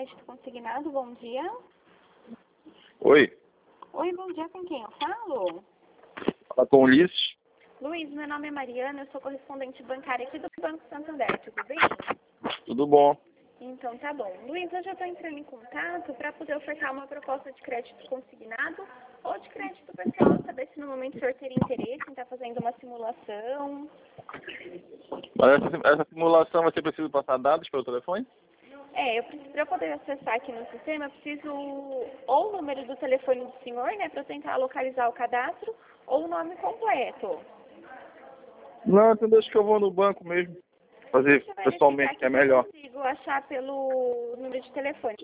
crédito consignado, bom dia. Oi, Oi, bom dia, com quem eu falo? fala com o Ulisses. Luiz, meu nome é Mariana, eu sou correspondente bancária aqui do Banco Santander, tudo bem? Tudo bom? Então tá bom. Luiz, eu já estou entrando em contato para poder ofertar uma proposta de crédito consignado ou de crédito pessoal, saber se no momento o senhor teria interesse em estar fazendo uma simulação. Mas essa simulação você precisa passar dados pelo telefone? Para eu poder acessar aqui no sistema, eu preciso ou o número do telefone do senhor, né, para eu tentar localizar o cadastro, ou o nome completo. Não, então deixa que eu vou no banco mesmo. Fazer Deixa eu verificar pessoalmente, aqui que é se eu melhor. consigo achar pelo número de telefone.